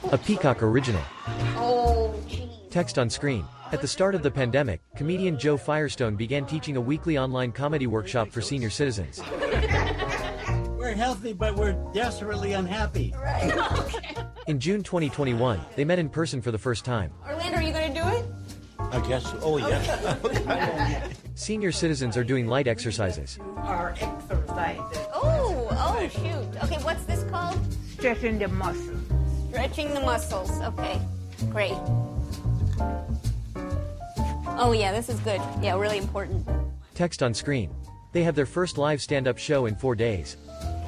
A Peacock original. Oh, geez. Text on screen. At the start of the pandemic, comedian Joe Firestone began teaching a weekly online comedy workshop for senior citizens. We're healthy, but we're desperately unhappy. Right. Okay. In June 2021, they met in person for the first time. Orlando, are you going to do it? I guess. Oh, yeah. Senior citizens are doing light exercises. Our exercises. Oh, shoot. Okay, what's this called? Stretching the muscles. Stretching the muscles. Okay, great. Oh, yeah, this is good. Yeah, really important. Text on screen. They have their first live stand-up show in 4 days.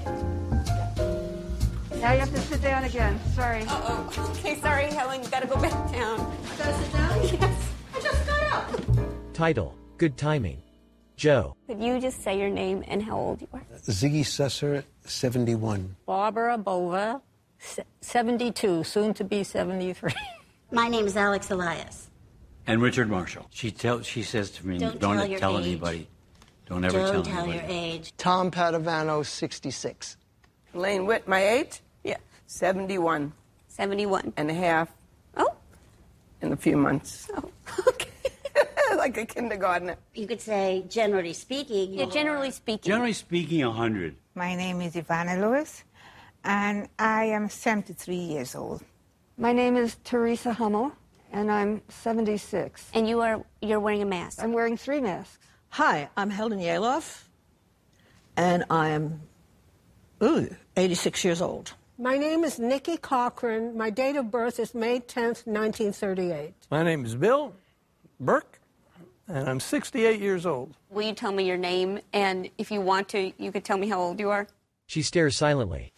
Now you have to sit down again. Sorry. Uh-oh. Okay, sorry, Helen. You got to go back down. Gotta sit down? Yes. I just got up. Title: Good Timing. Joe. Could you just say your name and how old you are? Ziggy Susser, 71. Barbara Bova, 72, soon to be 73. My name is Alex Elias. And Richard Marshall. She says to me, Don't don't tell your tell age. anybody. Don't ever Don't tell tell anybody. your age. Tom Padovano, 66. Elaine Witt, my age? Yeah. 71 71. and a half Oh, in a few months. oh, okay. Like a kindergartner. You could say, generally speaking. Yeah, generally speaking. Generally speaking, 100. My name is Ivana Lewis, and I am 73 years old. My name is Teresa Hummel, and I'm 76. And you're wearing a mask. I'm wearing 3 masks. Hi, I'm Helen Yaloff, and I'm 86 years old. My name is Nikki Cochran. My date of birth is May 10th, 1938. My name is Bill Burke, and I'm 68 years old. Will you tell me your name? And if you want to, you could tell me how old you are. She stares silently.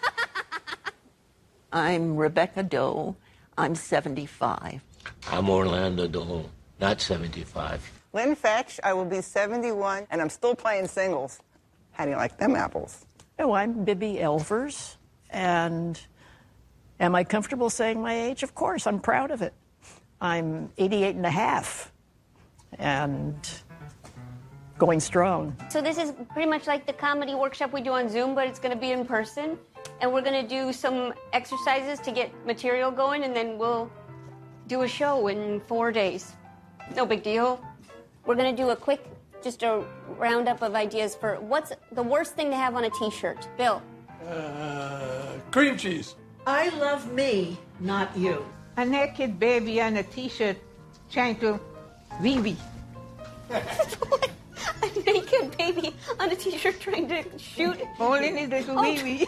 I'm Rebecca Doe. I'm 75. I'm Orlando Doe, not 75. Lynn Fetch, I will be 71, and I'm still playing singles. How do you like them apples? Oh, I'm Bibby Elvers, and am I comfortable saying my age? Of course, I'm proud of it. I'm 88 and a half, and going strong. So this is pretty much like the comedy workshop we do on Zoom, but it's going to be in person. And we're going to do some exercises to get material going, and then we'll do a show in 4 days. No big deal. We're going to do just a roundup of ideas for what's the worst thing to have on a T-shirt. Bill. Cream cheese. I love me, not you. A naked baby on a T-shirt trying to wee-wee. A naked baby on a T-shirt trying to shoot. Only need to wee-wee.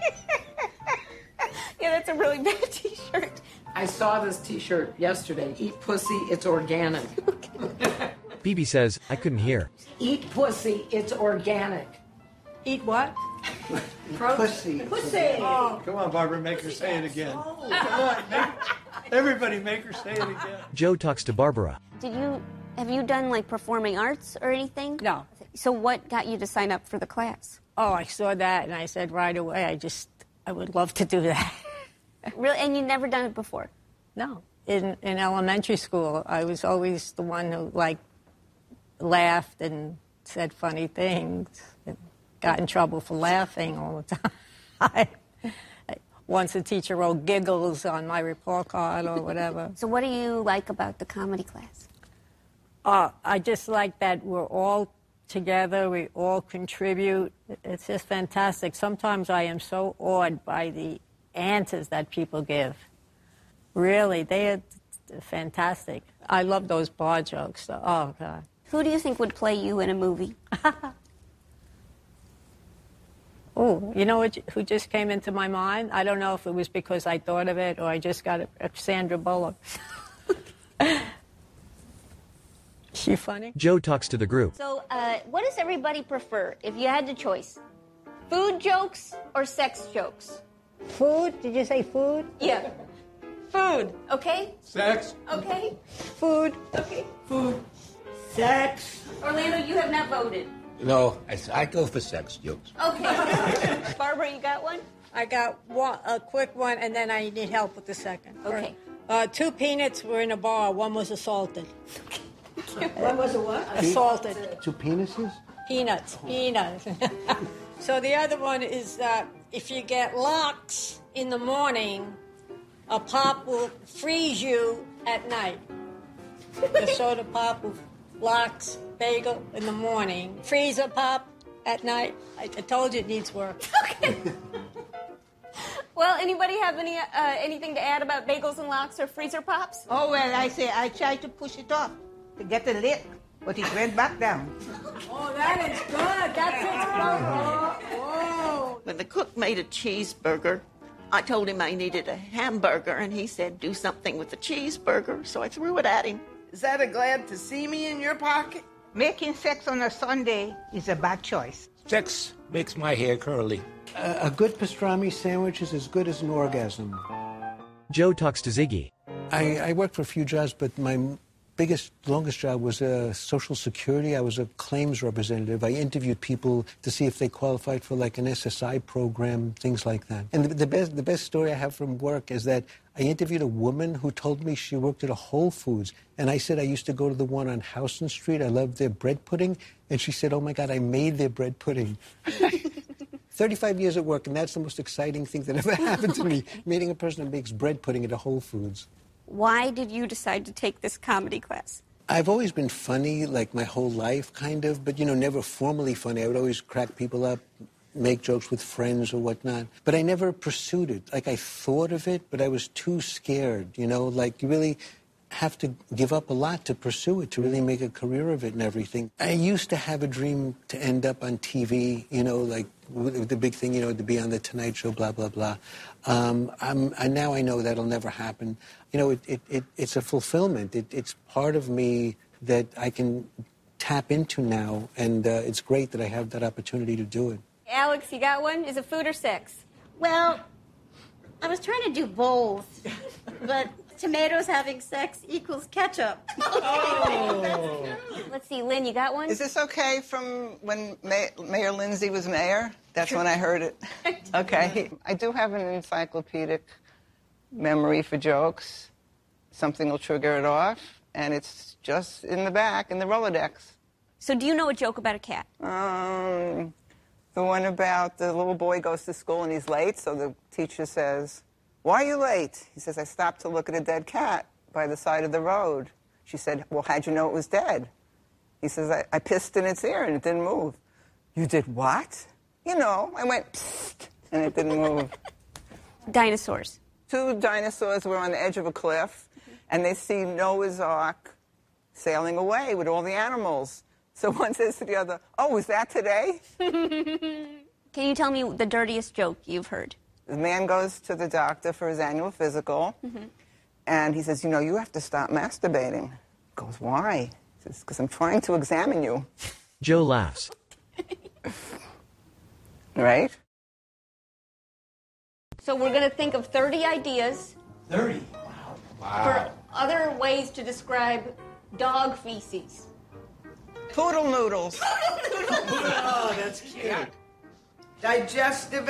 Yeah, that's a really bad T-shirt. I saw this T-shirt yesterday. Eat pussy, it's organic. BB says, I couldn't hear. Eat pussy, it's organic. Eat what? Pussy. Pussy. Oh, come on, Barbara, make her say it again. Come on, everybody make her say it again. Joe talks to Barbara. Have you done like performing arts or anything? No. So what got you to sign up for the class? Oh, I saw that, and I said right away, I would love to do that. Really? And you'd never done it before? No. In elementary school, I was always the one who, laughed and said funny things and got in trouble for laughing all the time. Once a teacher wrote giggles on my report card or whatever. So what do you like about the comedy class? I just like that we're all together, we all contribute. It's just fantastic. Sometimes I am so awed by the answers that people give. Really, they are fantastic. I love those bar jokes. Oh, God. Who do you think would play you in a movie? Oh, you know who just came into my mind? I don't know if it was because I thought of it or I just got it. Sandra Bullock. She funny? Joe talks to the group. So what does everybody prefer if you had the choice? Food jokes or sex jokes? Food? Did you say food? Yeah. Food, okay? Sex. Okay. Food. Okay. Food. Sex. Orlando, you have not voted. No, I go for sex jokes. Okay. Barbara, you got one? I got a quick one, and then I need help with the second. Okay. 2 peanuts were in a bar. One was assaulted. One was a what? Assaulted. 2 penises? Peanuts. So the other one is if you get locks in the morning, A pop will freeze you at night. The soda pop with lox, bagel in the morning. Freezer pop at night. I told you it needs work. Okay. Well, anybody have anything to add about bagels and lox or freezer pops? Oh, well, I tried to push it off to get the lid, but it went back down. Oh, that is good. That's it. Whoa. When the cook made a cheeseburger, I told him I needed a hamburger, and he said, do something with the cheeseburger, so I threw it at him. Is that a glad to see me in your pocket? Making sex on a Sunday is a bad choice. Sex makes my hair curly. A good pastrami sandwich is as good as an orgasm. Joe talks to Ziggy. I worked for a few jobs, but my longest job was Social Security. I was a claims representative. I interviewed people to see if they qualified for like an SSI program, things like that. And the best story I have from work is that I interviewed a woman who told me she worked at a Whole Foods. And I said I used to go to the one on Houston Street. I loved their bread pudding. And she said, oh, my God, I made their bread pudding. 35 years at work, and that's the most exciting thing that ever happened to me, meeting a person who makes bread pudding at a Whole Foods. Why did you decide to take this comedy class? I've always been funny, like my whole life, kind of, but, never formally funny. I would always crack people up, make jokes with friends or whatnot. But I never pursued it. Like, I thought of it, but I was too scared, like, you really have to give up a lot to pursue it, to really make a career of it and everything. I used to have a dream to end up on TV, like the big thing, to be on The Tonight Show, blah, blah, blah. Now I know that'll never happen. It's a fulfillment. It's part of me that I can tap into now, and it's great that I have that opportunity to do it. Alex, you got one? Is it food or sex? Well, I was trying to do both, but tomatoes having sex equals ketchup. Oh. Let's see, Lynn, you got one? Is this okay from when Mayor Lindsay was mayor? That's when I heard it. Okay. I do have an encyclopedic memory for jokes. Something will trigger it off, and it's just in the back, in the Rolodex. So do you know a joke about a cat? The one about the little boy goes to school and he's late, so the teacher says, why are you late? He says, I stopped to look at a dead cat by the side of the road. She said, well, how'd you know it was dead? He says, I pissed in its ear and it didn't move. You did what? I went, psst, and it didn't move. Dinosaurs. 2 dinosaurs were on the edge of a cliff, and they see Noah's Ark sailing away with all the animals. So one says to the other, oh, was that today? Can you tell me the dirtiest joke you've heard? The man goes to the doctor for his annual physical, and he says, you have to stop masturbating. He goes, why? He says, because I'm trying to examine you. Joe laughs. Right? So we're going to think of 30 ideas. 30? Wow. For other ways to describe dog feces. Poodle noodles. Oh, that's cute. Digestive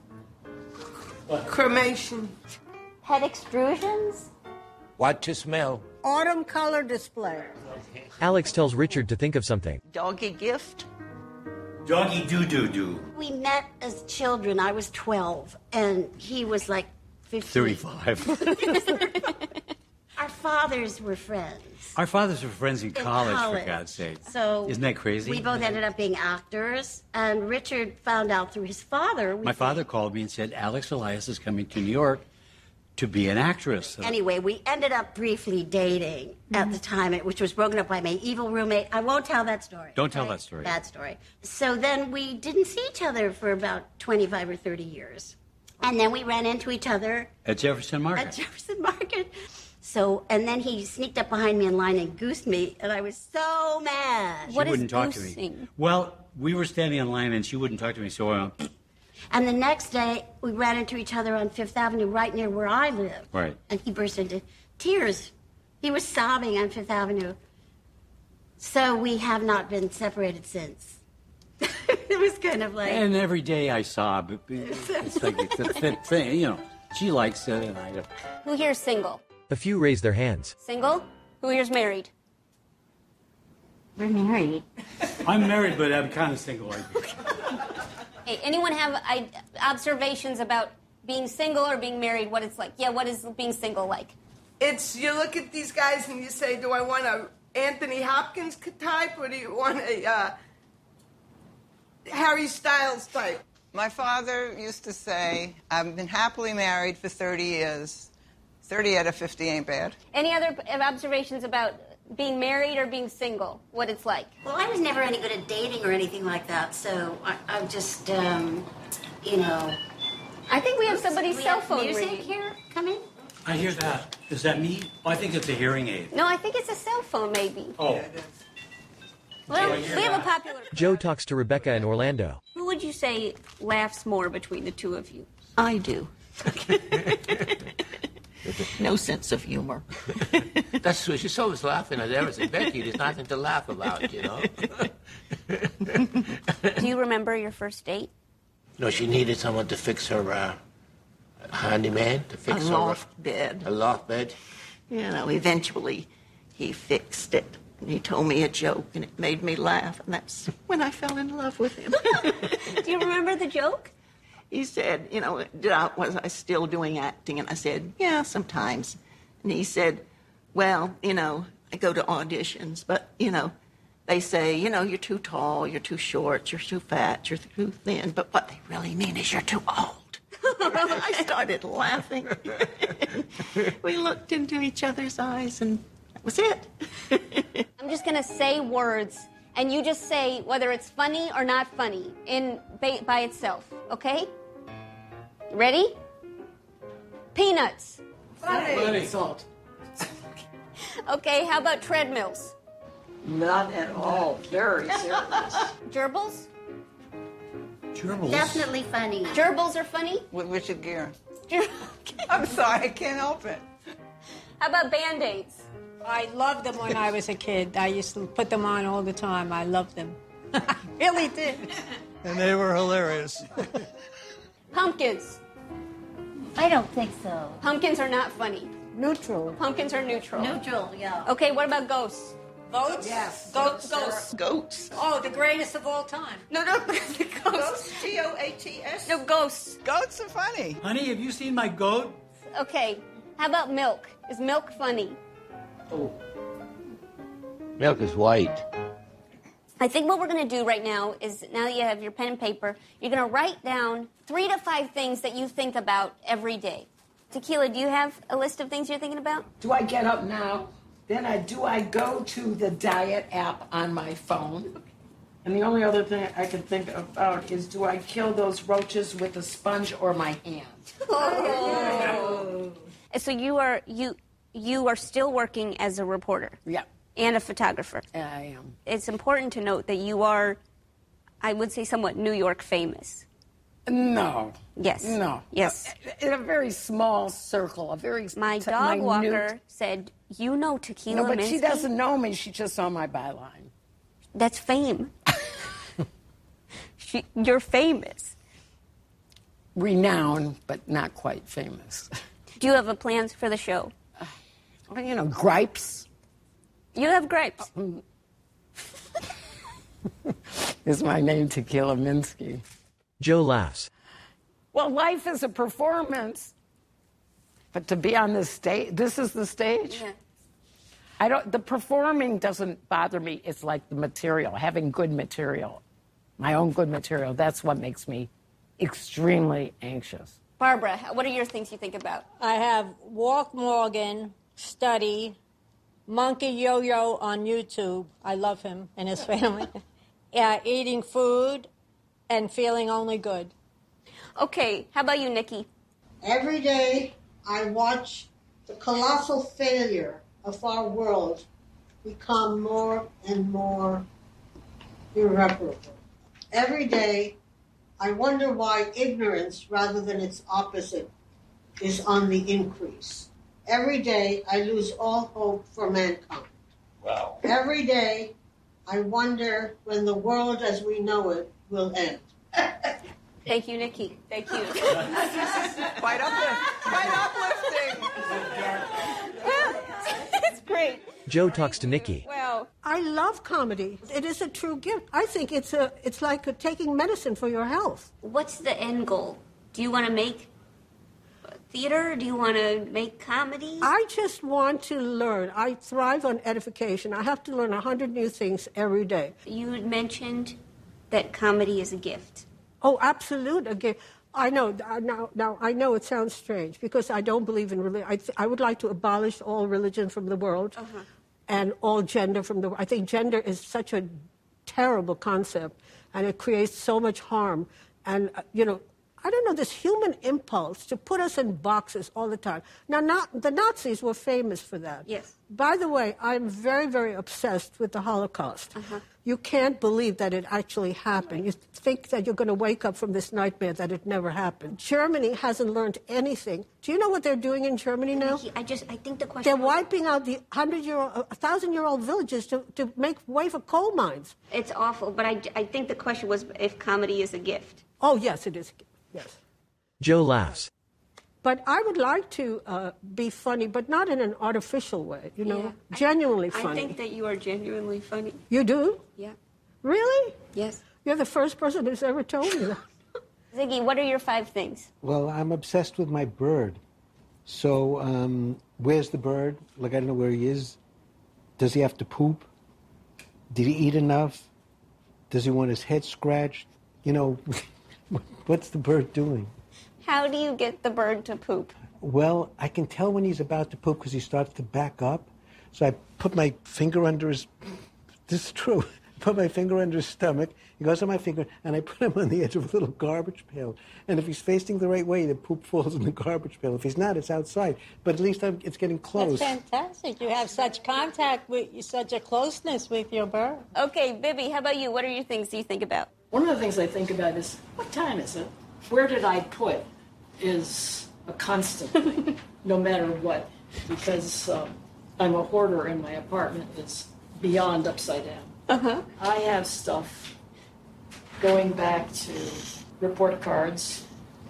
cremation. Head extrusions. What to smell? Autumn color display. Alex tells Richard to think of something. Doggy gift. Doggy doo-doo-doo. We met as children. I was 12, and he was like 15. 35. Our fathers were friends. Our fathers were friends in college, for God's sake. So isn't that crazy? We both ended up being actors, and Richard found out through his father. My father called me and said, Alex Elias is coming to New York to be an actress. Anyway, we ended up briefly dating at the time, which was broken up by my evil roommate. I won't tell that story. Don't tell that story. Bad story. So then we didn't see each other for about 25 or 30 years. And then we ran into each other. At Jefferson Market. At Jefferson Market. So, and then he sneaked up behind me in line and goosed me, and I was so mad. She wouldn't talk to me. Well, we were standing in line, and she wouldn't talk to me, so... And the next day, we ran into each other on Fifth Avenue, right near where I live. Right. And he burst into tears. He was sobbing on Fifth Avenue. So we have not been separated since. It was kind of like... And every day I sob. It's like it's a fit thing, She likes it, and I don't. Who here's single? A few raise their hands. Single? Who here's married? We're married. I'm married, but I'm kind of single. Hey, anyone have observations about being single or being married, what it's like. Yeah, what is being single like? It's, you look at these guys and you say, do I want a Anthony Hopkins type or do you want a Harry Styles type? My father used to say, I've been happily married for 30 years. 30 out of 50 ain't bad. Any other observations about being married or being single, what it's like? Well, I was never any good at dating or anything like that, so I'm just, you know. I think we have somebody's We cell have phone music ringing. here coming? I hear that. Is that me? Oh, I think it's a hearing aid. No, I think it's a cell phone, maybe. Oh. Well, we have a popular... Joe talks to Rebecca in Orlando. Who would you say laughs more between the two of you? I do. No sense of humor. That's true. She's always laughing at everything. Becky, there's nothing to laugh about, you know? Do you remember your first date? No, she needed someone to fix her handyman to fix A her loft bed. A loft bed. You know, eventually he fixed it. And he told me a joke, and it made me laugh, and that's when I fell in love with him. Do you remember the joke? He said, you know, was I still doing acting? And I said, yeah, sometimes. And he said, well, you know, I go to auditions, but, you know, they say, you know, you're too tall, you're too short, you're too fat, you're too thin, but what they really mean is you're too old. I started laughing. We looked into each other's eyes, and that was it. I'm just going to say words, and you just say whether it's funny or not funny by itself, okay? Ready? Peanuts. Funny. Salt. Okay, how about treadmills? Not at all. Very serious. Gerbils? Gerbils. Definitely funny. Gerbils are funny? With Richard Gere. I'm sorry, I can't help it. How about Band-Aids? I loved them when I was a kid. I used to put them on all the time. I loved them. I really did. And they were hilarious. Pumpkins. I don't think so. Pumpkins are not funny. Neutral. Pumpkins are neutral. Neutral, yeah. Okay, what about ghosts? Goats? Yes. Ghosts. Goats. Oh, the greatest of all time. No, the ghosts. Goats, No, ghosts. Goats are funny. Honey, have you seen my goat? Okay, how about milk? Is milk funny? Milk is white. I think what we're going to do right now is, now that you have your pen and paper, you're going to write down 3 to 5 things that you think about every day. Tequila, do you have a list of things you're thinking about? Do I get up now? Then do I go to the diet app on my phone? And the only other thing I can think about is, do I kill those roaches with a sponge or my hand? Oh. So you are still working as a reporter? Yeah. And a photographer? I am. It's important to note that you are, I would say, somewhat New York famous. No. Yes. No. Yes. In a very small circle, a very My dog minute... walker said, you know Tequila No, but Minsky? she doesn't know me. She just saw my byline. That's fame. You're famous. Renowned, but not quite famous. Do you have plans for the show? Well, you know, gripes. You have gripes. Is my name Tequila Minsky. Joe laughs. Well, life is a performance. But to be on this stage, this is the stage? Yeah. The performing doesn't bother me. It's like the material, having good material, my own good material. That's what makes me extremely anxious. Barbara, what are your things you think about? I have Walk Morgan, Study, Monkey Yo-Yo on YouTube. I love him and his family. Eating food and feeling only good. Okay, how about you, Nikki? Every day I watch the colossal failure of our world become more and more irreparable. Every day I wonder why ignorance, rather than its opposite, is on the increase. Every day I lose all hope for mankind. Wow. Every day I wonder when the world as we know it will end. Thank you, Nikki. Thank you. Quite uplifting. It's great. Joe talks to Nikki. Well, I love comedy. It is a true gift. I think it's like taking medicine for your health. what's the end goal? Do you want to make theater? Do you want to make comedy? I just want to learn. I thrive on edification. I have to learn 100 new things every day. You had mentioned that comedy is a gift. Oh, absolute a gift. I know. Now, I know it sounds strange because I don't believe in religion. I would like to abolish all religion from the world and all gender from the world. I think gender is such a terrible concept, and it creates so much harm. And, I don't know, this human impulse to put us in boxes all the time. Now, the Nazis were famous for that. Yes. By the way, I'm very, very obsessed with the Holocaust. You can't believe that it actually happened. You think that you're going to wake up from this nightmare that it never happened. Germany hasn't learned anything. Do you know what they're doing in Germany now? I think the question... They're wiping out the 1,000-year-old villages to make way for coal mines. It's awful, but I think the question was if comedy is a gift. Oh, yes, it is. Yes. Joe laughs. But I would like to be funny, but not in an artificial way, genuinely funny. I think that you are genuinely funny. You do? Yeah. Really? Yes. You're the first person who's ever told me that. Ziggy, what are your 5 things? Well, I'm obsessed with my bird. So, where's the bird? Like, I don't know where he is. Does he have to poop? Did he eat enough? Does he want his head scratched? What's the bird doing? How do you get the bird to poop? Well, I can tell when he's about to poop because he starts to back up. So I put my finger under his... This is true. I put my finger under his stomach. He goes on my finger, and I put him on the edge of a little garbage pail. And if he's facing the right way, the poop falls in the garbage pail. If he's not, it's outside. But at least it's getting close. That's fantastic. You have such contact with, such a closeness with your bird. Okay, Bibby, how about you? What are your things you think about? One of the things I think about is, what time is it? Where did I put is a constant thing, no matter what, because I'm a hoarder and my apartment is beyond upside down. I have stuff going back to report cards,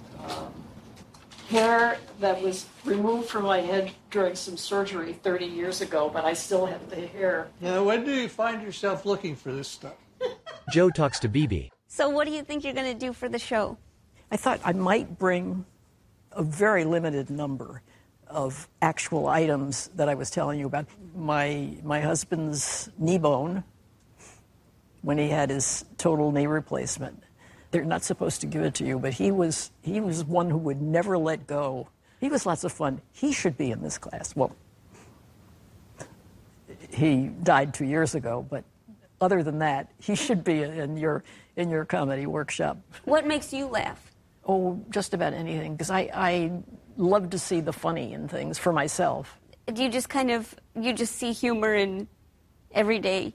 hair that was removed from my head during some surgery 30 years ago, but I still have the hair. Now, when do you find yourself looking for this stuff? Joe talks to Bibi. So what do you think you're going to do for the show? I thought I might bring a very limited number of actual items that I was telling you about. My husband's knee bone, when he had his total knee replacement. They're not supposed to give it to you, but he was one who would never let go. He was lots of fun. He should be in this class. Well, he died 2 years ago, but other than that, he should be in your comedy workshop. What makes you laugh? Oh, just about anything, because I love to see the funny in things for myself. Do you just you just see humor in every day?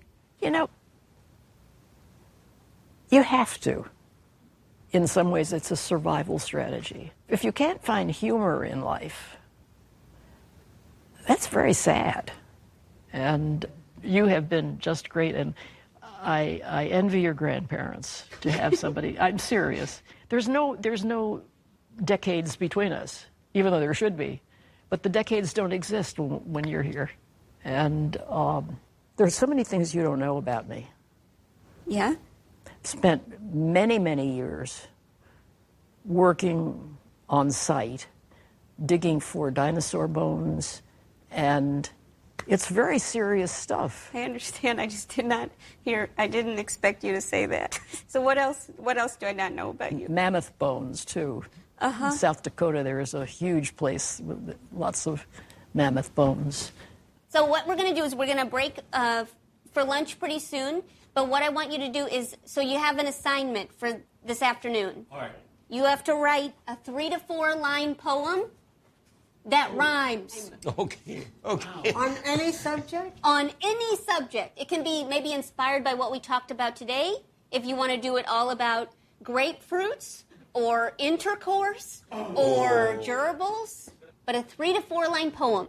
You have to. In some ways, it's a survival strategy. If you can't find humor in life, that's very sad. And you have been just great, and I envy your grandparents to have somebody. I'm serious. There's no decades between us, even though there should be. But the decades don't exist when you're here. And there's so many things you don't know about me. Yeah? Spent many, many years working on site, digging for dinosaur bones, and it's very serious stuff. I understand. I just did not hear. I didn't expect you to say that. So what else do I not know about you? Mammoth bones, too. In South Dakota, there is a huge place with lots of mammoth bones. So what we're going to do is we're going to break for lunch pretty soon. But what I want you to do is, so you have an assignment for this afternoon. All right. You have to write a 3 to 4 line poem that rhymes. Okay. On any subject? On any subject. It can be maybe inspired by what we talked about today. If you want to do it all about grapefruits or intercourse or gerbils. But a 3 to 4 line poem.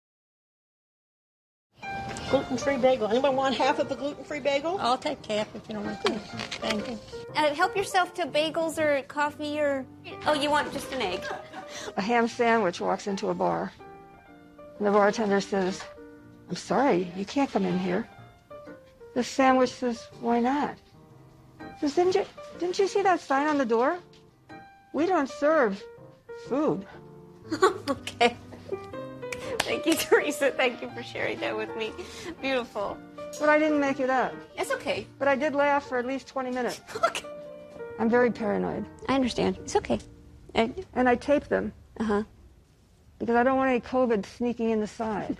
Gluten-free bagel. Anyone want half of a gluten-free bagel? I'll take half if you don't want to. Thank you. Help yourself to bagels or coffee or... Oh, you want just an egg. A ham sandwich walks into a bar. And the bartender says, "I'm sorry, you can't come in here." The sandwich says, "Why not?" Says, didn't you see that sign on the door? We don't serve food. Okay. Thank you, Teresa. Thank you for sharing that with me. Beautiful. But I didn't make it up. It's okay. But I did laugh for at least 20 minutes. Okay. I'm very paranoid. I understand. It's okay. And I tape them. Uh-huh. Because I don't want any COVID sneaking in the side.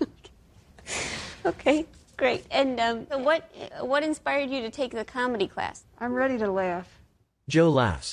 Okay, great. And what inspired you to take the comedy class? I'm ready to laugh. Joe laughs.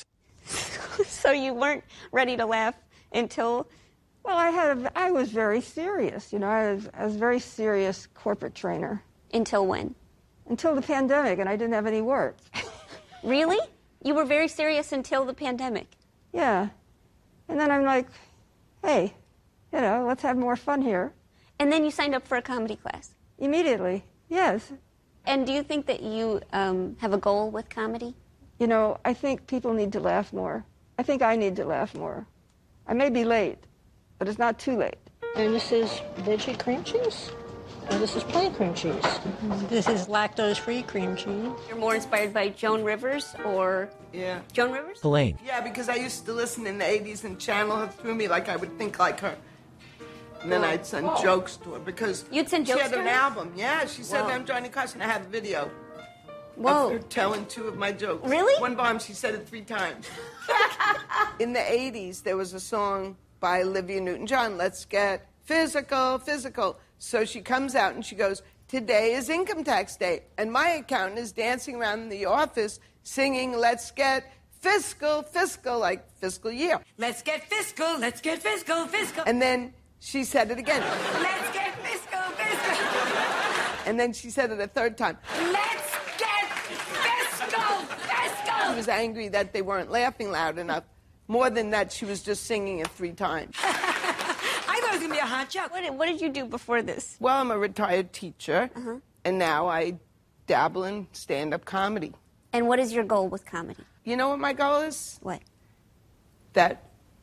So you weren't ready to laugh until... Well, I was very serious. You know, I was a very serious corporate trainer. Until when? Until the pandemic, and I didn't have any work. Really? You were very serious until the pandemic? Yeah. And then I'm like, hey, you know, let's have more fun here. And then you signed up for a comedy class? Immediately, yes. And do you think that you have a goal with comedy? You know, I think people need to laugh more. I think I need to laugh more. I may be late, but it's not too late. And this is veggie cream cheese. And this is plain cream cheese. This is lactose-free cream cheese. You're more inspired by Joan Rivers or... Yeah. Joan Rivers? Helene. Yeah, because I used to listen in the 80s and channel her through me like I would think like her. And then I'd send jokes to her because You'd send jokes she had to an her? album. Yeah, she said, Whoa. I'm Johnny Carson. I have a video Whoa. of her telling 2 of my jokes. Really? One bomb, she said it 3 times. In the 80s, there was a song by Olivia Newton-John, Let's Get Physical, Physical. So she comes out and she goes, today is income tax day, and my accountant is dancing around the office singing, let's get fiscal, fiscal, like fiscal year. Let's get fiscal, let's get fiscal, fiscal. And then she said it again. Let's get fiscal, fiscal. And then she said it a 3rd time. Let's get fiscal, fiscal. She was angry that they weren't laughing loud enough. More than that, she was just singing it 3 times. I thought it was going to be a hot joke. What did you do before this? Well, I'm a retired teacher, and now I dabble in stand-up comedy. And what is your goal with comedy? You know what my goal is? What? That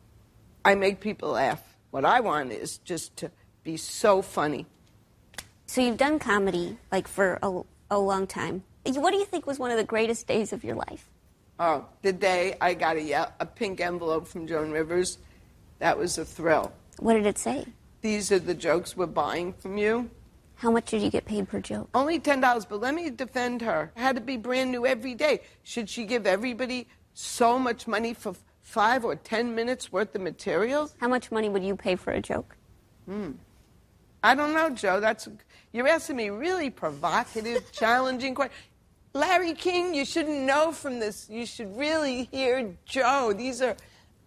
I make people laugh. What I want is just to be so funny. So you've done comedy, like, for a long time. What do you think was one of the greatest days of your life? Oh, the day I got a pink envelope from Joan Rivers, that was a thrill. What did it say? These are the jokes we're buying from you. How much did you get paid per joke? Only $10, but let me defend her. It had to be brand new every day. Should she give everybody so much money for 5 or 10 minutes worth of material? How much money would you pay for a joke? I don't know, Joe. You're asking me really provocative, challenging questions. Larry King, you shouldn't know from this. You should really hear Joe. These are,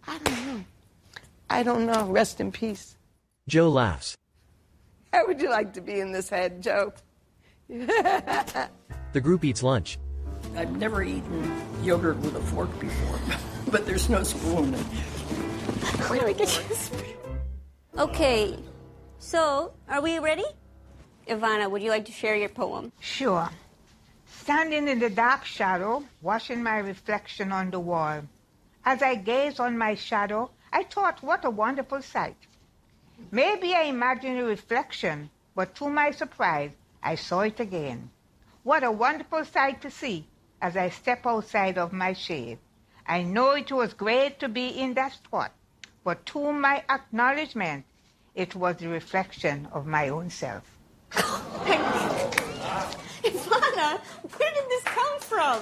I don't know. Rest in peace. Joe laughs. How would you like to be in this head, Joe? The group eats lunch. I've never eaten yogurt with a fork before, but there's no spoon. Where do we get you a spoon? Okay, so are we ready? Ivana, would you like to share your poem? Sure. Standing in the dark shadow, watching my reflection on the wall. As I gazed on my shadow, I thought, what a wonderful sight. Maybe I imagined a reflection, but to my surprise, I saw it again. What a wonderful sight to see as I step outside of my shade. I know it was great to be in that spot, but to my acknowledgement, it was the reflection of my own self. Ivana, where did this come from?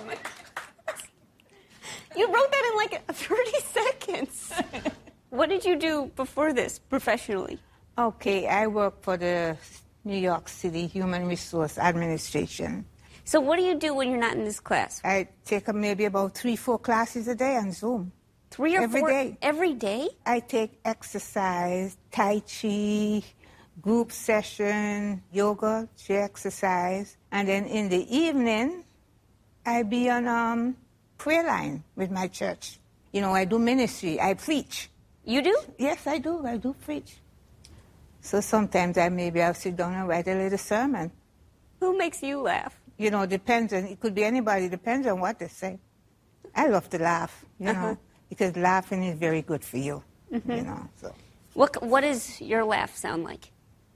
You wrote that in like 30 seconds. What did you do before this, professionally? Okay, I work for the New York City Human Resource Administration. So what do you do when you're not in this class? I take maybe about 3-4 classes a day on Zoom. 3 or every 4 day. Every day? I take exercise, Tai Chi, group session, yoga, chair exercise. And then in the evening, I be on prayer line with my church. You know, I do ministry. I preach. You do? Yes, I do. I do preach. So sometimes I'll sit down and write a little sermon. Who makes you laugh? You know, depends on, it could be anybody, depends on what they say. I love to laugh, you know, because laughing is very good for you, you know. So. What does your laugh sound like?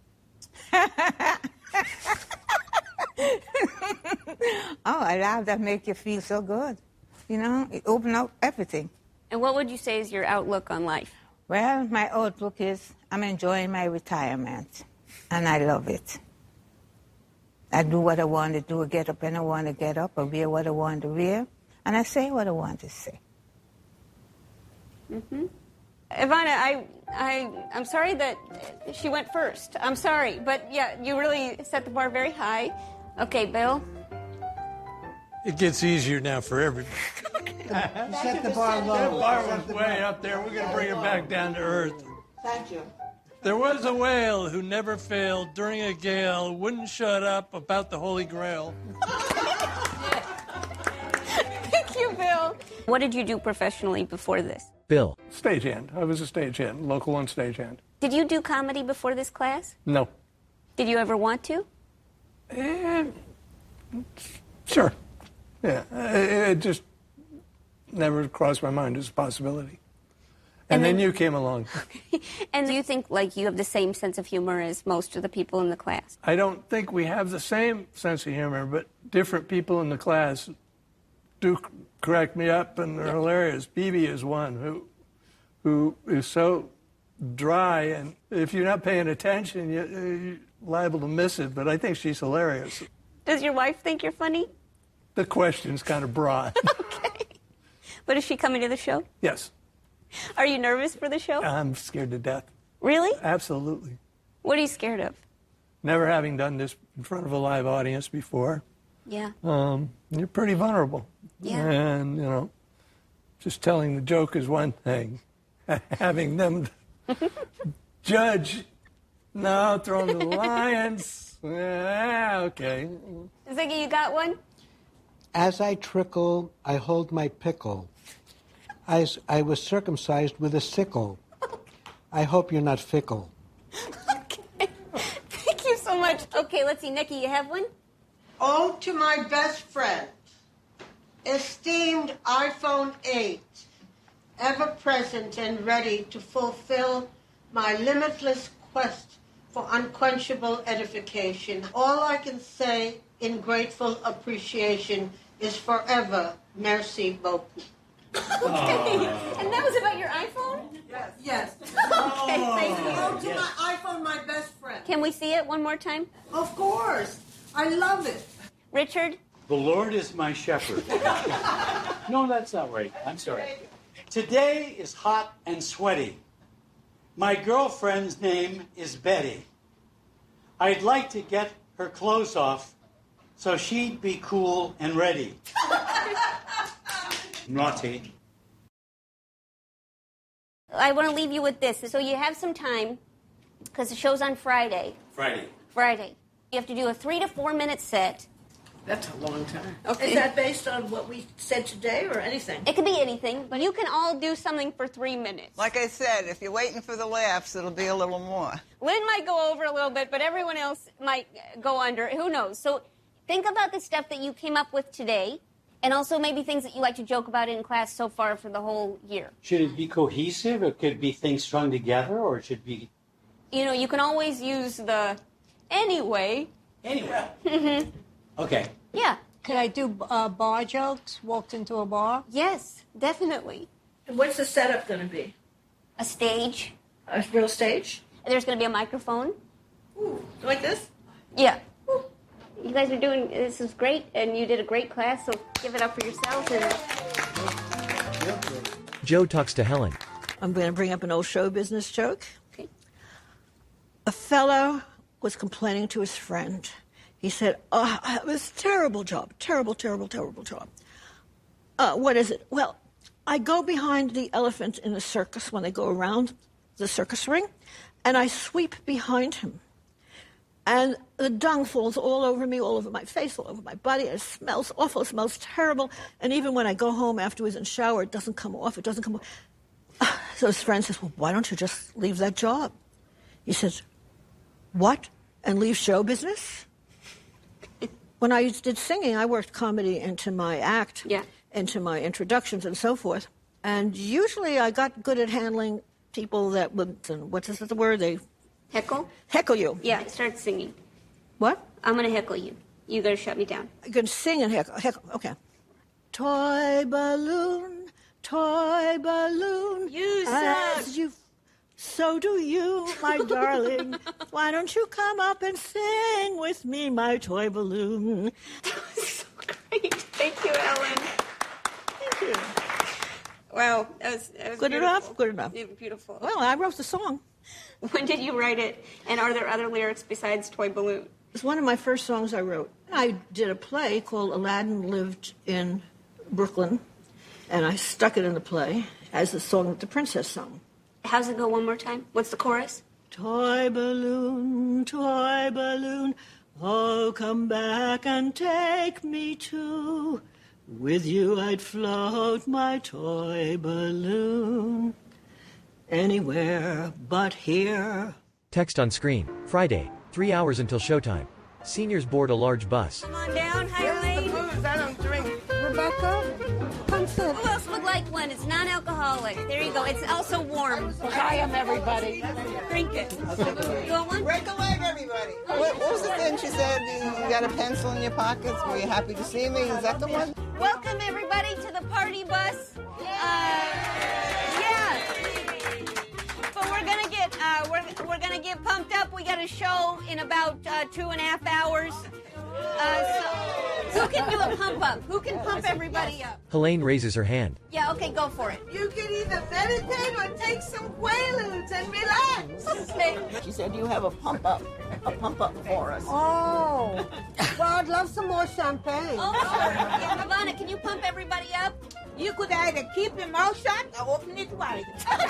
A laugh that makes you feel so good. You know, it opens up everything. And what would you say is your outlook on life? Well, my outlook is I'm enjoying my retirement, and I love it. I do what I want to do, get up when I want to get up, or wear what I want to wear, and I say what I want to say. Mm-hmm. Ivana, I'm sorry that she went first. I'm sorry, but yeah, you really set the bar very high. Okay, Bill. It gets easier now for everybody. Set the bar low. That bar was way up there. We're going to bring it back down to earth. Thank you. There was a whale who never failed during a gale, wouldn't shut up about the Holy Grail. Thank you, Bill. What did you do professionally before this? Bill. Stagehand. I was a stagehand, local and stagehand. Did you do comedy before this class? No. Did you ever want to? Sure. Yeah. It just never crossed my mind as a possibility. And then you came along. And do you think, like, you have the same sense of humor as most of the people in the class? I don't think we have the same sense of humor, but different people in the class do crack me up, and they're hilarious. Bibi is one who is so dry, and if you're not paying attention, you're liable to miss it, but I think she's hilarious. Does your wife think you're funny? The question's kind of broad. Okay. But is she coming to the show? Yes. Are you nervous for the show? I'm scared to death. Really? Absolutely. What are you scared of? Never having done this in front of a live audience before. Yeah. You're pretty vulnerable. Yeah. And, you know, just telling the joke is one thing. Having them judge, no, throwing the lions. Okay. Ziggy, you got one? As I trickle, I hold my pickle. I was circumcised with a sickle. I hope you're not fickle. Okay. Thank you so much. Okay, let's see. Nikki, you have one? Oh, to my best friend, esteemed iPhone 8, ever present and ready to fulfill my limitless quest for unquenchable edification. All I can say in grateful appreciation is forever merci beaucoup. Okay. And that was about your iPhone? Yes. Okay, thank you. Oh, to my iPhone, my best friend. Can we see it one more time? Of course. I love it. Richard? The Lord is my shepherd. No, that's not right. I'm sorry. Today is hot and sweaty. My girlfriend's name is Betty. I'd like to get her clothes off so she'd be cool and ready. Naughty. I want to leave you with this. So you have some time, because the show's on Friday. Friday. You have to do a 3 to 4 minute set. That's a long time. Okay. Is that based on what we said today or anything? It could be anything, but you can all do something for 3 minutes. Like I said, if you're waiting for the laughs, it'll be a little more. Lynn might go over a little bit, but everyone else might go under. Who knows? So think about the stuff that you came up with today, and also maybe things that you like to joke about in class so far for the whole year. Should it be cohesive? Or could it be things strung together? Or it should be... You know, you can always use the anyway. Anyway. Mm-hmm. Okay. Yeah. Can I do bar jokes? Walked into a bar? Yes, definitely. And what's the setup going to be? A stage. A real stage? And there's going to be a microphone. Ooh, like this? Yeah. Ooh. You guys are doing, this is great, and you did a great class, so give it up for yourselves. And... Joe talks to Helen. I'm going to bring up an old show business joke. Okay. A fellow was complaining to his friend. He said, oh, it was a terrible job. Terrible, terrible, terrible job. What is it? Well, I go behind the elephant in the circus when they go around the circus ring, and I sweep behind him. And the dung falls all over me, all over my face, all over my body. It smells awful. It smells terrible. And even when I go home afterwards and shower, it doesn't come off. It doesn't come off. So his friend says, well, why don't you just leave that job? He says, what? And leave show business? When I did singing, I worked comedy into my act, into my introductions and so forth. And usually I got good at handling people that would, what's the word? They heckle? Heckle you. Yeah, start singing. What? I'm going to heckle you. You got to shut me down. You can sing and heckle. Okay. Toy balloon, You suck. so do you, my darling. Why don't you come up and sing with me, my toy balloon? Great. Thank you, Ellen. Thank you. Wow, that was Good beautiful. enough? Good enough. Beautiful. Well, I wrote the song. When did you write it? And are there other lyrics besides Toy Balloon? It's one of my first songs I wrote. I did a play called Aladdin Lived in Brooklyn, and I stuck it in the play as the song that the princess sung. How's it go one more time? What's the chorus? Toy balloon, oh, come back and take me too. With you I'd float my toy balloon. Anywhere but here. Text on screen. Friday, 3 hours until showtime. Seniors board a large bus. Come on down. Hi, Elaine. I don't drink. Rebecca, come sit. Who else would like one? It's non-alcoholic. There you go. It's also warm. I am everybody. Drink it. You want one? Break a leg, everybody. What was the thing she said? You got a pencil in your pockets? Were you happy to see me? Is that the one? Welcome, everybody, to the party bus. But we're gonna get pumped up. We got a show in about 2.5 hours. So who can do a pump up? Who can pump everybody up? Helene raises her hand. Yeah, okay, go for it. You can either meditate or take some Quaaludes and relax. Okay. She said, you have a pump up for us. Oh, well, I'd love some more champagne. Oh, yeah, Ravana, can you pump everybody up? You could either keep your mouth shut or open it wide.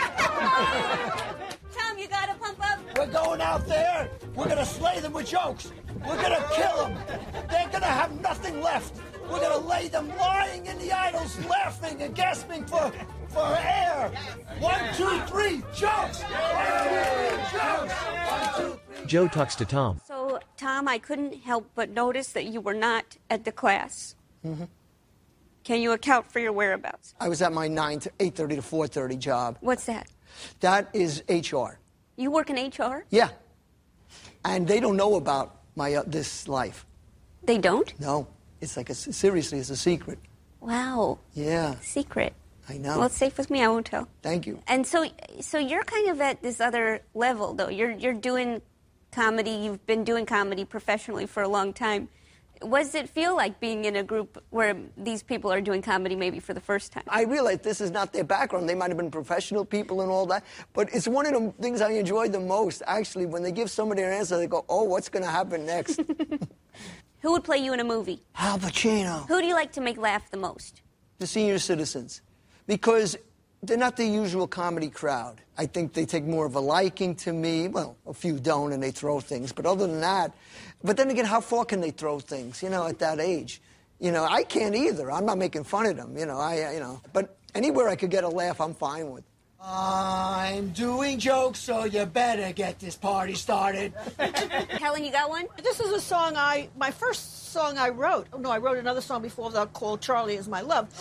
Tom, you got to pump up? We're going out there. We're going to slay them with jokes. We're going to kill them. They're going to have nothing left. We're going to lay them lying in the aisles, laughing and gasping for air. 1, 2, 3, jokes. 1, 2, 3, jokes. 1, 2, 3. Joe talks to Tom. So, Tom, I couldn't help but notice that you were not at the class. Mm-hmm. Can you account for your whereabouts? I was at my 8:30 to 4:30 job. What's that? That is HR. You work in HR? Yeah. And they don't know about my this life. They don't? No. It's like, seriously, it's a secret. Wow. Yeah. Secret. I know. Well, it's safe with me. I won't tell. Thank you. And so you're kind of at this other level, though. You're doing comedy. You've been doing comedy professionally for a long time. What does it feel like being in a group where these people are doing comedy maybe for the first time? I realize this is not their background. They might have been professional people and all that. But it's one of the things I enjoy the most, actually. When they give somebody an answer, they go, oh, what's going to happen next? Who would play you in a movie? Al Pacino. Who do you like to make laugh the most? The senior citizens. Because they're not the usual comedy crowd. I think they take more of a liking to me. Well, a few don't, and they throw things. But other than that, but then again, how far can they throw things, at that age? I can't either. I'm not making fun of them, But anywhere I could get a laugh, I'm fine with. I'm doing jokes, so you better get this party started. Helen, you got one? This is a song my first song I wrote. Oh, no, I wrote another song before that called Charlie Is My Love.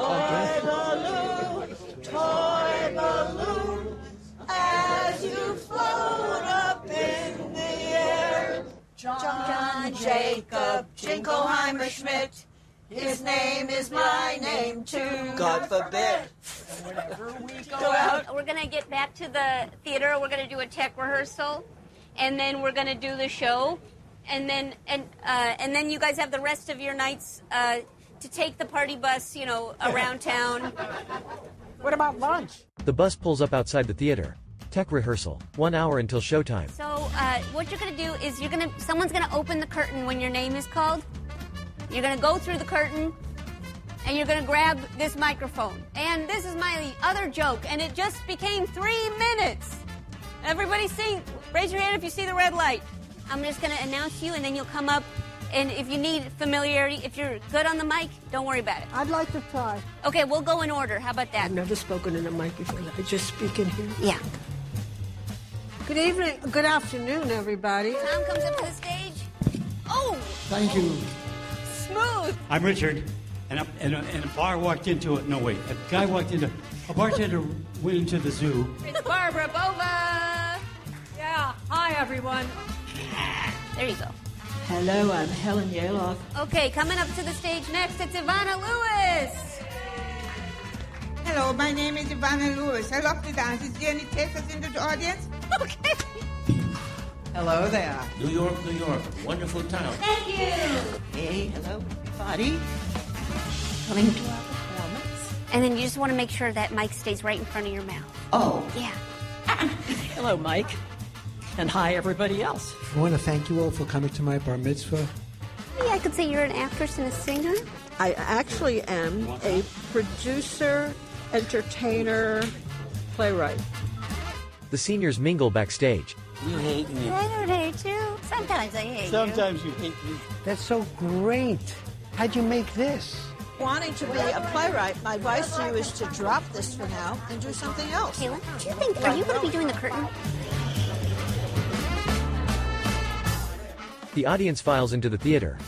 Toy balloon, as you float up in the air. John Jacob Jingleheimer Schmidt, his name is my name too. God forbid. Whenever we go out. We're going to get back to the theater. We're going to do a tech rehearsal, and then we're going to do the show, and then you guys have the rest of your nights to take the party bus, around town. What about lunch? The bus pulls up outside the theater. Tech rehearsal. 1 hour until showtime. So what you're going to do is someone's going to open the curtain when your name is called. You're going to go through the curtain, and you're going to grab this microphone. And this is my other joke, and it just became 3 minutes. Everybody sing. Raise your hand if you see the red light. I'm just going to announce you, and then you'll come up. And if you need familiarity, if you're good on the mic, don't worry about it. I'd like to try. Okay, we'll go in order. How about that? I've never spoken in a microphone. I just speak in here. Yeah. Good evening. Good afternoon, everybody. Tom comes up to the stage. Oh! Thank you. Smooth. I'm Richard, and a bar walked into it. No, wait. A bartender went into the zoo. It's Barbara Bova. Yeah. Hi, everyone. There you go. Hello, I'm Helen Yaloff. Okay, coming up to the stage next, it's Ivana Lewis. Hello, Hello, my name is Ivana Lewis. I love to dance. Is there any takers into the audience? Okay. Hello there. New York, wonderful town. Thank you. Hey, hello, everybody. Coming to our performance. And then you just want to make sure that mic stays right in front of your mouth. Oh. Yeah. Hello, Mike. And hi, everybody else. I want to thank you all for coming to my bar mitzvah. Yeah, I could say you're an actress and a singer. I actually am a producer, entertainer, playwright. The seniors mingle backstage. You hate me. I don't hate you. Sometimes I hate Sometimes you hate me. That's so great. How'd you make this? Wanting to be a playwright, my advice to you is to drop this for now and do something else. Kayla, do you think, are you going to be doing the curtain? The audience files into the theater.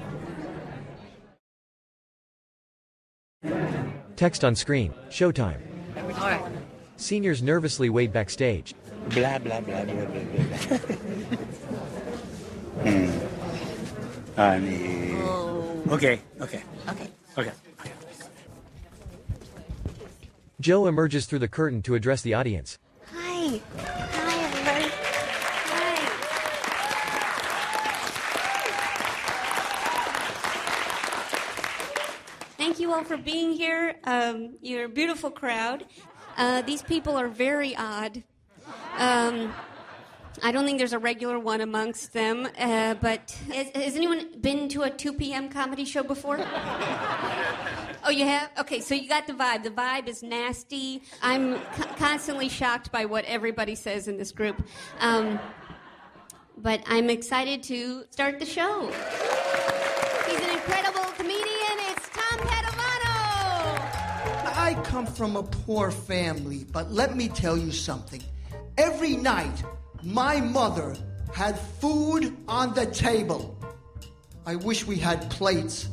Text on screen. Showtime. All right. Seniors nervously wait backstage. Blah, blah, blah, blah, blah, blah. Honey. Okay. Joe emerges through the curtain to address the audience. Hi. Hi, everybody. Hi. Thank you all for being here. You're a beautiful crowd. These people are very odd. I don't think there's a regular one amongst them, but has anyone been to a 2 p.m. comedy show before? Oh, you have? Okay, so you got the vibe. The vibe is nasty. I'm constantly shocked by what everybody says in this group. But I'm excited to start the show. He's an incredible comedian. It's Tom Padovano. I come from a poor family, but let me tell you something. Every night, my mother had food on the table. I wish we had plates.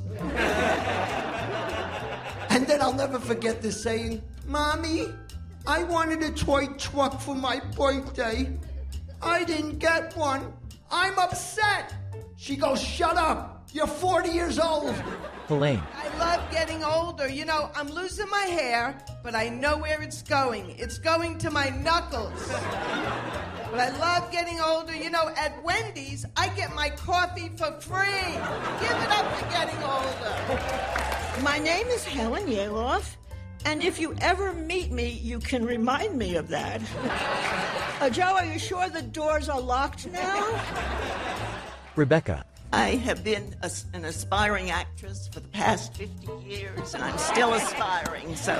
And then I'll never forget this saying, Mommy, I wanted a toy truck for my birthday. I didn't get one. I'm upset. She goes, shut up. You're 40 years old. Helene. I love getting older. You know, I'm losing my hair, but I know where it's going. It's going to my knuckles. But I love getting older. You know, at Wendy's, I get my coffee for free. Give it up for getting older. My name is Helen Yeloff, and if you ever meet me, you can remind me of that. Joe, are you sure the doors are locked now? Rebecca. I have been an aspiring actress for the past 50 years, and I'm still aspiring, so.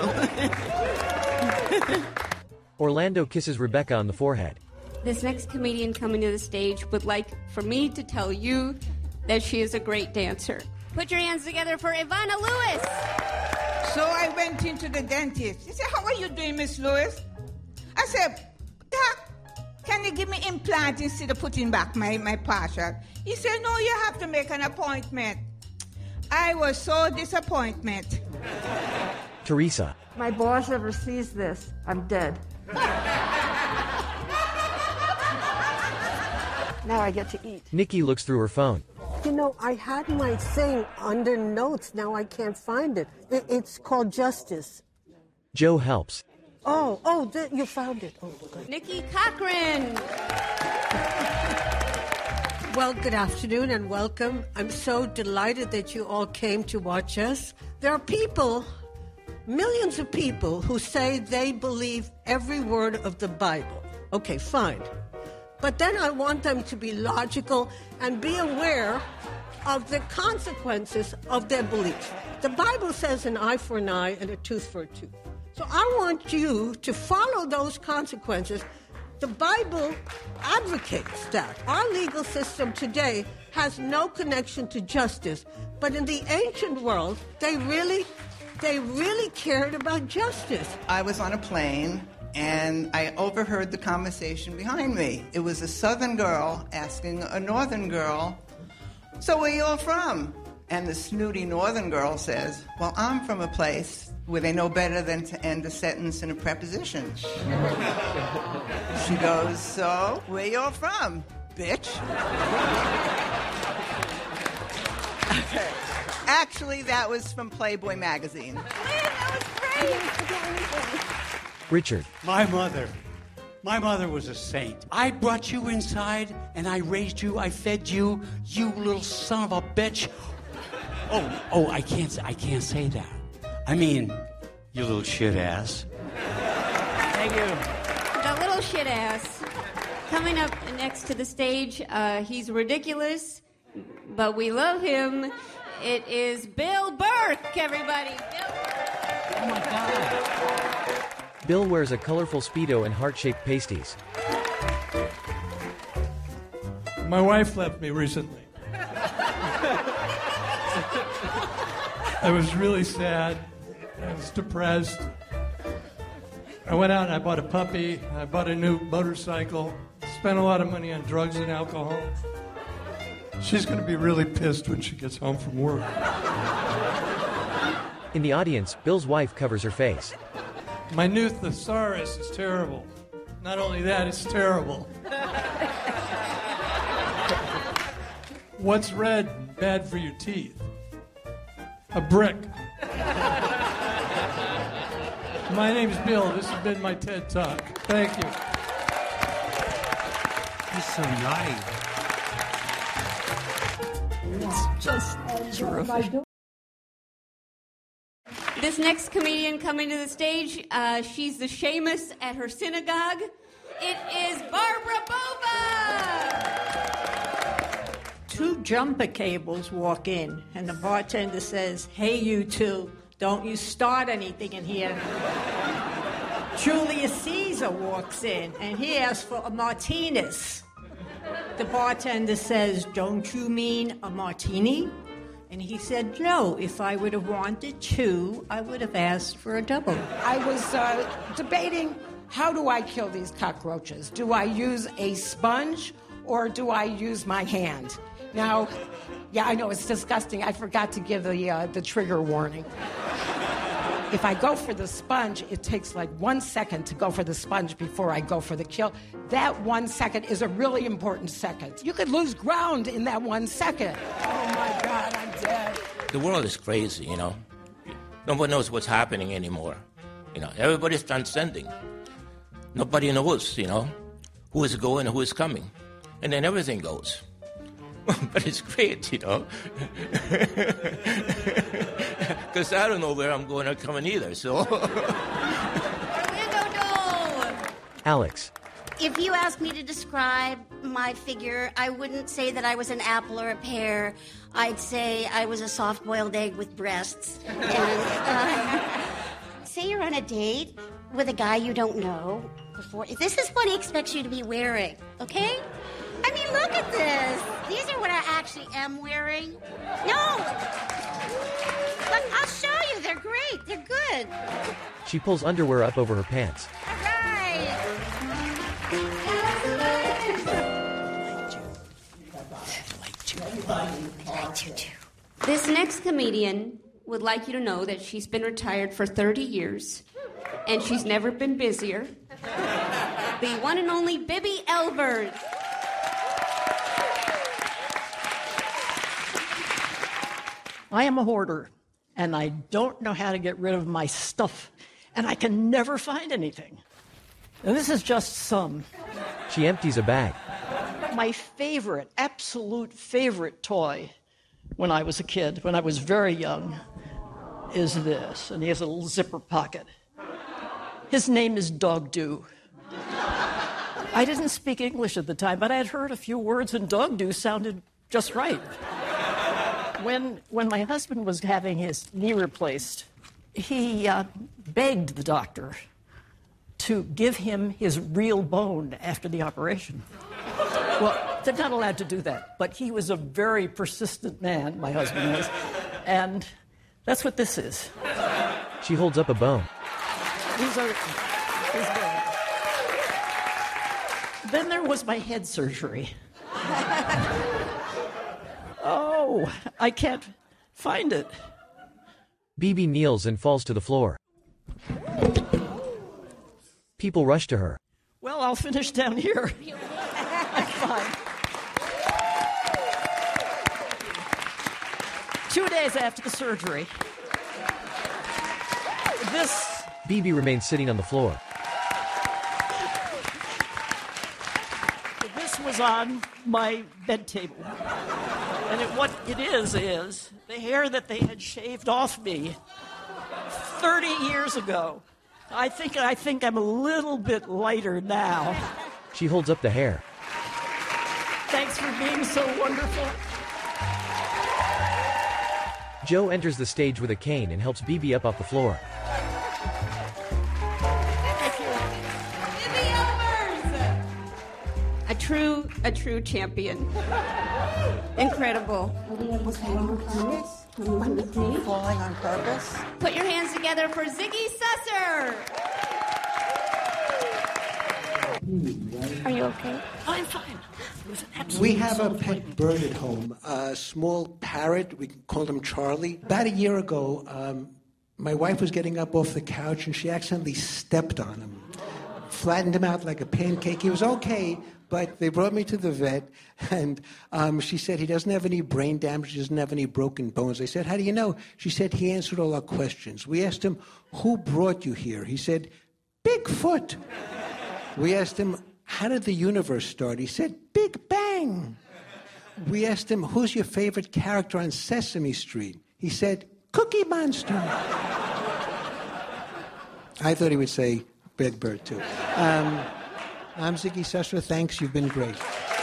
Orlando kisses Rebecca on the forehead. This next comedian coming to the stage would like for me to tell you that she is a great dancer. Put your hands together for Ivana Lewis. So I went into the dentist. He said, how are you doing, Miss Lewis? I said, Doc, can you give me implant instead of putting back my partial? He said, no, you have to make an appointment. I was so disappointed. Teresa. My boss ever sees this, I'm dead. Now I get to eat. Nikki looks through her phone. You know, I had my thing under notes. Now I can't find it. It's called Justice. Joe helps. You found it. Oh, good. Nikki Cochran. Well, good afternoon and welcome. I'm so delighted that you all came to watch us. There are people, millions of people, who say they believe every word of the Bible. Okay, fine. But then I want them to be logical and be aware of the consequences of their beliefs. The Bible says an eye for an eye and a tooth for a tooth. So I want you to follow those consequences. The Bible advocates that. Our legal system today has no connection to justice. But in the ancient world, they really cared about justice. I was on a plane, and I overheard the conversation behind me. It was a southern girl asking a northern girl, so where you all from? And the snooty northern girl says, well, I'm from a place where they know better than to end a sentence in a preposition. She goes, so where you all from, bitch? Actually, that was from Playboy magazine. That was great. Richard. My mother was a saint. I brought you inside, and I raised you, I fed you, you little son of a bitch. Oh, I can't say that. I mean, you little shit ass. Thank you. The little shit ass. Coming up next to the stage, he's ridiculous, but we love him. It is Bill Burke, everybody. Bill Burke. Oh, my God. Bill wears a colorful Speedo and heart-shaped pasties. My wife left me recently. I was really sad. I was depressed. I went out and I bought a puppy. I bought a new motorcycle. Spent a lot of money on drugs and alcohol. She's going to be really pissed when she gets home from work. In the audience, Bill's wife covers her face. My new thesaurus is terrible. Not only that, it's terrible. What's red and bad for your teeth? A brick. My name's Bill. This has been my TED Talk. Thank you. He's so naughty. It's just terrific. This next comedian coming to the stage, she's the Seamus at her synagogue. It is Barbara Bova! 2 jumper cables walk in, and the bartender says, "Hey, you two, don't you start anything in here." Julius Caesar walks in, and he asks for a Martinez. The bartender says, "Don't you mean a martini?" And he said, "No, if I would have wanted 2, I would have asked for a double." I was debating, how do I kill these cockroaches? Do I use a sponge or do I use my hand? Now, yeah, I know it's disgusting. I forgot to give the trigger warning. If I go for the sponge, it takes like 1 second to go for the sponge before I go for the kill. That 1 second is a really important second. You could lose ground in that 1 second. Oh my God, I'm dead. The world is crazy, you know. No one knows what's happening anymore. You know, everybody's transcending. Nobody knows, you know, who is going and who is coming. And then everything goes. But it's great, you know. Because I don't know where I'm going or coming either, so. Alex. If you asked me to describe my figure, I wouldn't say that I was an apple or a pear. I'd say I was a soft-boiled egg with breasts. And say you're on a date with a guy you don't know before. This is what he expects you to be wearing, okay? I mean, look at this. These are what I actually am wearing. No. Look, I'll show you. They're great. They're good. She pulls underwear up over her pants. All right. This next comedian would like you to know that she's been retired for 30 years, and she's never been busier. The one and only Bibi Elvers. I am a hoarder, and I don't know how to get rid of my stuff, and I can never find anything. Now, this is just some. She empties a bag. My favorite, absolute favorite toy when I was a kid, when I was very young, is this, and he has a little zipper pocket. His name is Dog Do. I didn't speak English at the time, but I had heard a few words, and Dog Do sounded just right. When my husband was having his knee replaced, he begged the doctor to give him his real bone after the operation. Well, they're not allowed to do that, but he was a very persistent man, my husband was, and that's what this is. She holds up a bone. These are his bones. Then there was my head surgery. Oh, I can't find it. Bibi kneels and falls to the floor. People rush to her. Well, I'll finish down here. I'm fine. 2 days after the surgery, this... Bibi remains sitting on the floor. was on my bed table. And what it is the hair that they had shaved off me 30 years ago. I think I'm a little bit lighter now. She holds up the hair. Thanks for being so wonderful. Joe enters the stage with a cane and helps Bibi up off the floor. A true champion. Incredible. Falling on purpose. Put your hands together for Ziggy Susser. Are you okay? Oh, I'm fine. We have a pet bird at home, a small parrot. We called him Charlie. About a year ago, my wife was getting up off the couch and she accidentally stepped on him. Flattened him out like a pancake. He was okay, but they brought me to the vet, and she said he doesn't have any brain damage, he doesn't have any broken bones. I said, how do you know? She said he answered all our questions. We asked him, who brought you here? He said, Bigfoot. We asked him, how did the universe start? He said, Big Bang. We asked him, who's your favorite character on Sesame Street? He said, Cookie Monster. I thought he would say Big Bird, too. I'm Ziggy Susser. Thanks. You've been great.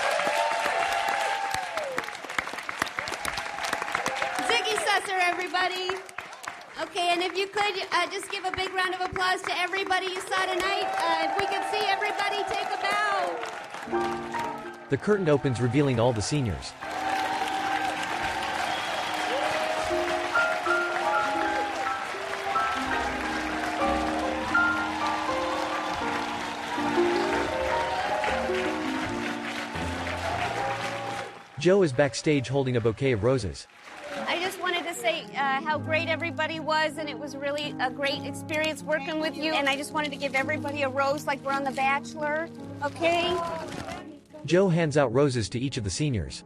Ziggy Susser, everybody. Okay, and if you could just give a big round of applause to everybody you saw tonight. If we could see everybody take a bow. The curtain opens, revealing all the seniors. Joe is backstage holding a bouquet of roses. I just wanted to say how great everybody was, and it was really a great experience working with you. And I just wanted to give everybody a rose like we're on The Bachelor, okay? Joe hands out roses to each of the seniors.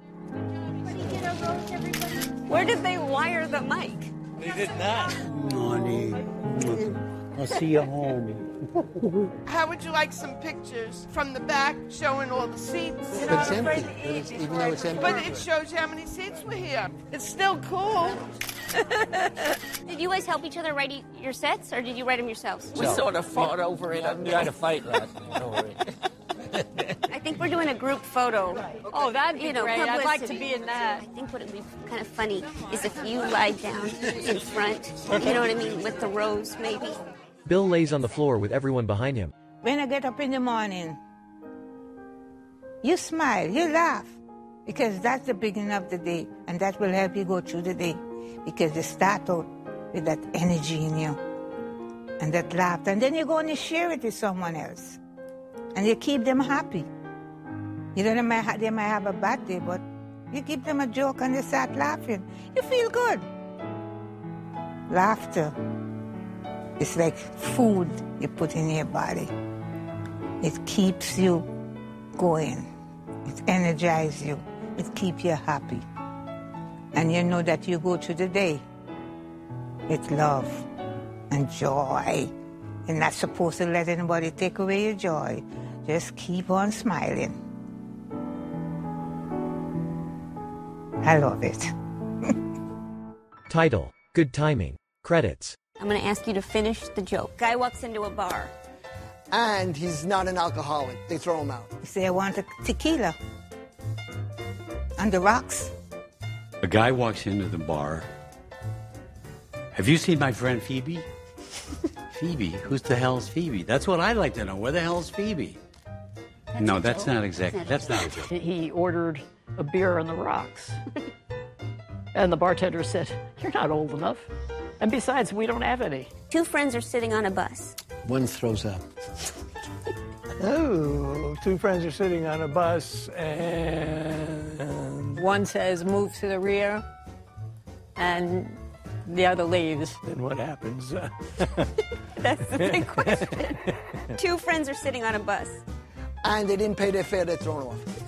Where did they wire the mic? They did not. Honey, I'll see you home. How would you like some pictures from the back showing all the seats? But it's empty. Even though it's empty. But it shows you how many seats were here. It's still cool. Did you guys help each other write your sets, or did you write them yourselves? We sort of fought over it. We had a fight last night over it. I think we're doing a group photo. Oh, that'd be great. I'd like to publicity. be in that. I think what would be kind of funny is if you lie down in front, you know what I mean, with the rose, maybe. Bill lays on the floor with everyone behind him. When I get up in the morning, you smile, you laugh, because that's the beginning of the day, and that will help you go through the day, because you start out with that energy in you and that laughter, and then you go and you share it with someone else, and you keep them happy. You know, they might have a bad day, but you give them a joke and they start laughing. You feel good. Laughter. It's like food you put in your body. It keeps you going. It energizes you. It keeps you happy. And you know that you go through the day with love and joy. You're not supposed to let anybody take away your joy. Just keep on smiling. I love it. Title: Good Timing. Credits: I'm going to ask you to finish the joke. Guy walks into a bar. And he's not an alcoholic. They throw him out. You say, I want a tequila. On the rocks. A guy walks into the bar. Have you seen my friend Phoebe? Phoebe? Who's the hell's Phoebe? That's what I'd like to know. Where the hell's Phoebe? No, that's not exactly. That's not a joke. He ordered a beer on the rocks. And the bartender said, "You're not old enough. And besides, we don't have any." Two friends are sitting on a bus. One throws up. Oh, two friends are sitting on a bus, and One says, move to the rear, and the other leaves. then what happens? That's the big question. Two friends are sitting on a bus. And they didn't pay their fare, they're thrown off.